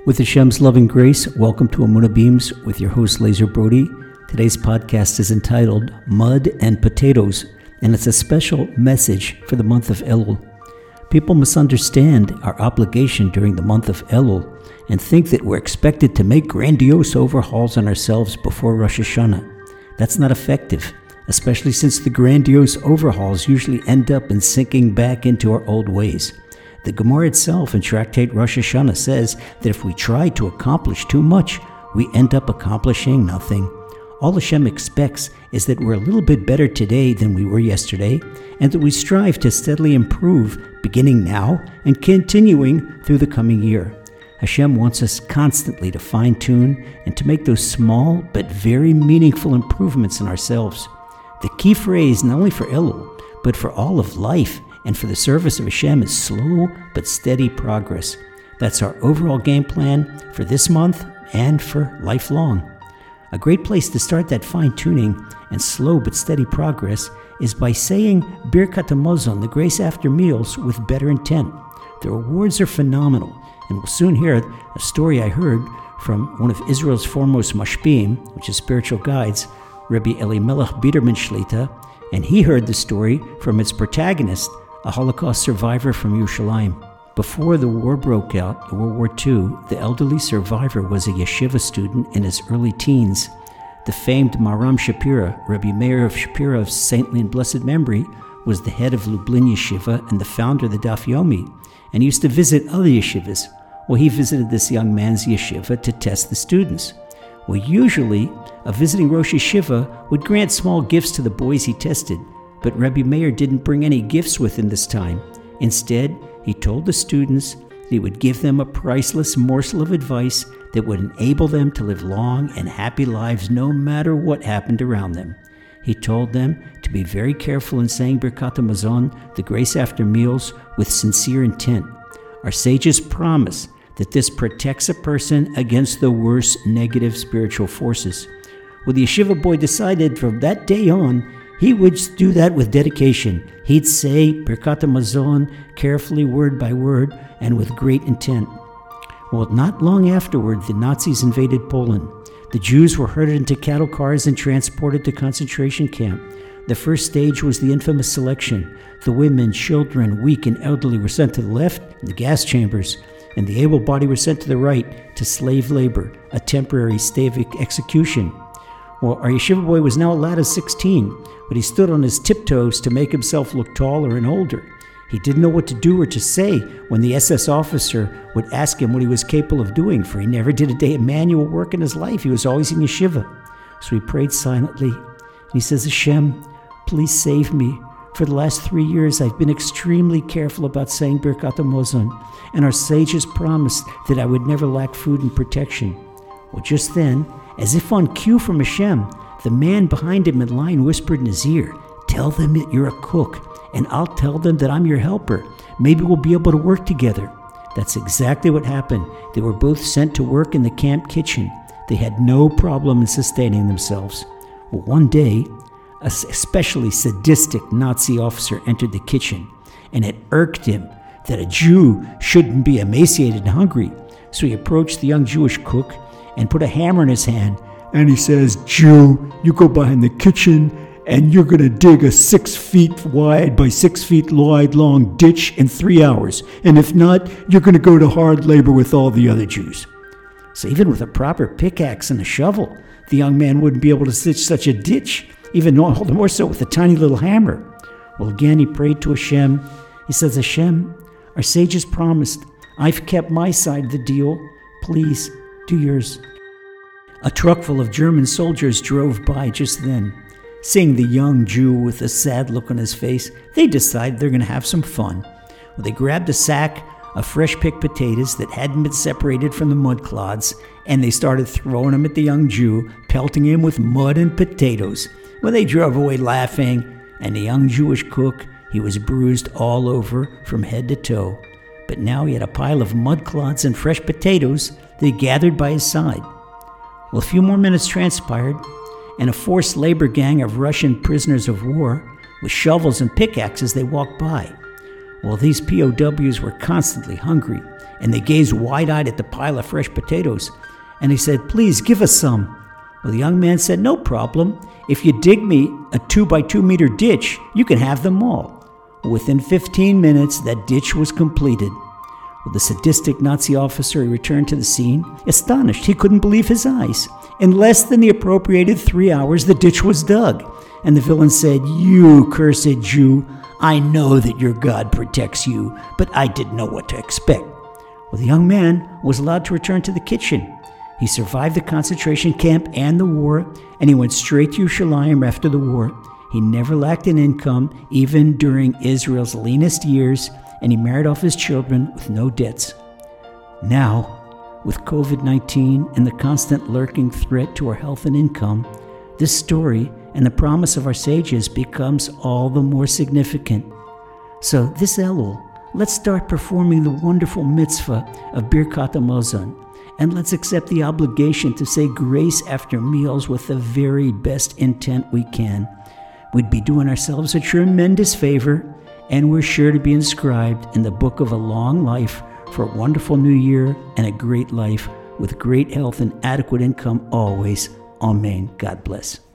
With Hashem's loving grace, welcome to Emunah Beams with your host Lazer Brody. Today's podcast is entitled Mud and Potatoes, and it's a special message for the month of Elul. People misunderstand our obligation during the month of Elul and think that we're expected to make grandiose overhauls on ourselves before Rosh Hashanah. That's not effective, especially since the grandiose overhauls usually end up in sinking back into our old ways. The Gemara itself in Tractate Rosh Hashanah says that if we try to accomplish too much, we end up accomplishing nothing. All Hashem expects is that we're a little bit better today than we were yesterday, and that we strive to steadily improve beginning now and continuing through the coming year. Hashem wants us constantly to fine-tune and to make those small but very meaningful improvements in ourselves. The key phrase, not only for Elul, but for all of life, and for the service of Hashem is slow but steady progress. That's our overall game plan for this month and for lifelong. A great place to start that fine-tuning and slow but steady progress is by saying Birkat HaMazon, the grace after meals, with better intent. The rewards are phenomenal, and we'll soon hear a story I heard from one of Israel's foremost mashpim, which is spiritual guides, Rabbi Elimelech Biderman Shlita, and he heard the story from its protagonist, a Holocaust survivor from Yerushalayim. Before the war broke out in World War II, the elderly survivor was a yeshiva student in his early teens. The famed Maharam Shapira, Rabbi Meir of Shapira of saintly and blessed memory, was the head of Lublin Yeshiva and the founder of the Daf Yomi, and used to visit other yeshivas. Well, he visited this young man's yeshiva to test the students. Well, usually, a visiting Rosh Yeshiva would grant small gifts to the boys he tested, but Rabbi Meir didn't bring any gifts with him this time. Instead, he told the students that he would give them a priceless morsel of advice that would enable them to live long and happy lives no matter what happened around them. He told them to be very careful in saying Birkat HaMazon, the grace after meals, with sincere intent. Our sages promise that this protects a person against the worst negative spiritual forces. Well, the yeshiva boy decided from that day on he would do that with dedication. He'd say Birkat HaMazon carefully, word by word, and with great intent. Well, not long afterward, the Nazis invaded Poland. The Jews were herded into cattle cars and transported to concentration camp. The first stage was the infamous selection. The women, children, weak and elderly were sent to the left, in the gas chambers, and the able-bodied were sent to the right, to slave labor, a temporary Stavik execution. Well, our yeshiva boy was now a lad of 16, but he stood on his tiptoes to make himself look taller and older. He didn't know what to do or to say when the SS officer would ask him what he was capable of doing, for he never did a day of manual work in his life. He was always in yeshiva. So he prayed silently, and he says, Hashem, please save me. For the last 3 years, I've been extremely careful about saying Birkat HaMazon, and our sages promised that I would never lack food and protection. Well, just then, as if on cue from Hashem, the man behind him in line whispered in his ear, tell them that you're a cook, and I'll tell them that I'm your helper. Maybe we'll be able to work together. That's exactly what happened. They were both sent to work in the camp kitchen. They had no problem in sustaining themselves. Well, one day, a especially sadistic Nazi officer entered the kitchen, and it irked him that a Jew shouldn't be emaciated and hungry. So he approached the young Jewish cook and put a hammer in his hand, and he says, Jew, you go behind the kitchen and you're going to dig a 6 feet wide by 6 feet wide long ditch in 3 hours. And if not, you're going to go to hard labor with all the other Jews. So even with a proper pickaxe and a shovel, the young man wouldn't be able to stitch such a ditch, even all the more so with a tiny little hammer. Well, again, he prayed to Hashem. He says, Hashem, our sages promised. I've kept my side of the deal. Please do yours. A truck full of German soldiers drove by just then. Seeing the young Jew with a sad look on his face, they decided they're going to have some fun. Well, they grabbed a sack of fresh-picked potatoes that hadn't been separated from the mud clods, and they started throwing them at the young Jew, pelting him with mud and potatoes. Well, they drove away laughing, and the young Jewish cook, he was bruised all over from head to toe. But now he had a pile of mud clods and fresh potatoes that he gathered by his side. Well, a few more minutes transpired, and a forced labor gang of Russian prisoners of war with shovels and pickaxes, they walked by. Well, these POWs were constantly hungry, and they gazed wide-eyed at the pile of fresh potatoes. And he said, "Please give us some." Well, the young man said, "No problem. If you dig me a 2-by-2 meter ditch, you can have them all." Within 15 minutes, that ditch was completed. Well, the sadistic Nazi officer returned to the scene, astonished. He couldn't believe his eyes. In less than the appropriated 3 hours, the ditch was dug. And the villain said, "You cursed Jew, I know that your God protects you, but I didn't know what to expect." Well, the young man was allowed to return to the kitchen. He survived the concentration camp and the war, and he went straight to Yerushalayim after the war. He never lacked an income, even during Israel's leanest years, and he married off his children with no debts. Now, with COVID-19 and the constant lurking threat to our health and income, this story and the promise of our sages becomes all the more significant. So this Elul, let's start performing the wonderful mitzvah of Birkat Hamazon, and let's accept the obligation to say grace after meals with the very best intent we can. We'd be doing ourselves a tremendous favor, and we're sure to be inscribed in the book of a long life for a wonderful new year and a great life with great health and adequate income always. Amen. God bless.